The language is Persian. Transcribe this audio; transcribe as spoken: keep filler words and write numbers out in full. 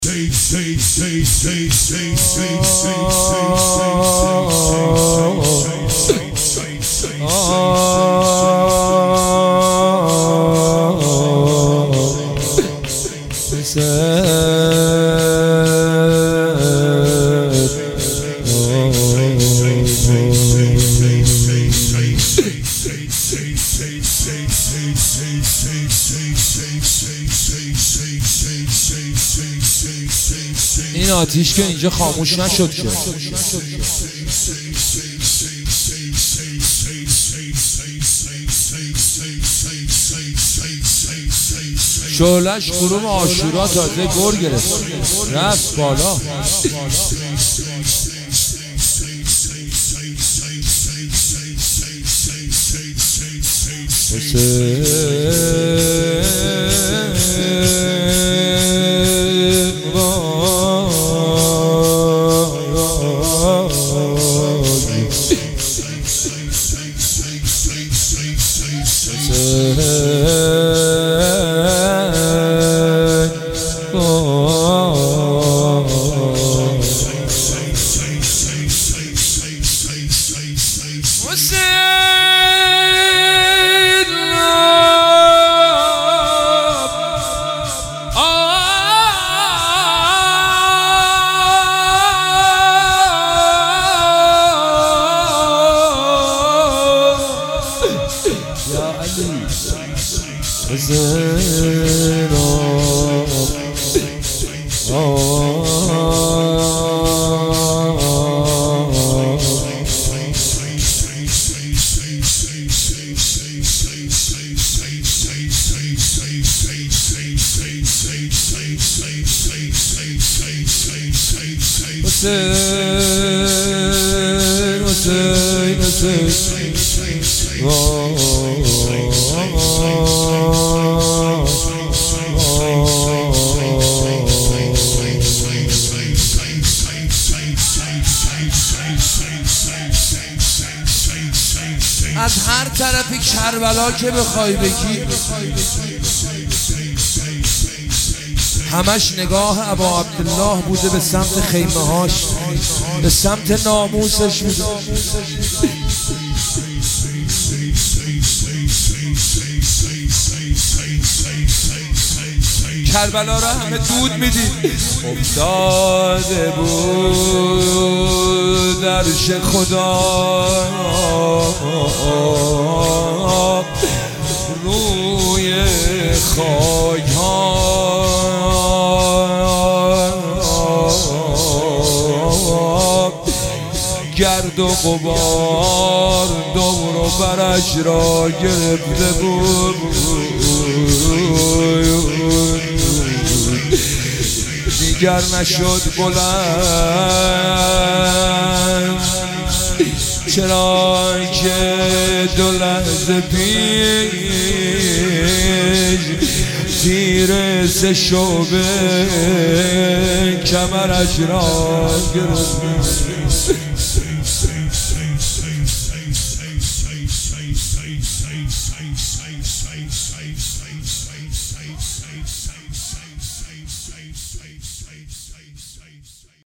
Say, say, say, say, say, say, say, say, این آتیش که اینجا خاموش نشد که شعلش غروب عاشورا تازه گر گرفت رفت بالا. از هر طرفی کربلا که بخوای بگی همش نگاه ابا عبدالله بوده به سمت خیمه هاش، به سمت ناموسش بوده. کربلا را همه دود میدید. افتاده بود عرش خدا روی خاک ها، گرد و غبار دور و برش را گرفته بود. دیگر نشد بلند، چرا که دو لحظه پیش تیر سه شعبه کمرش را گرفت.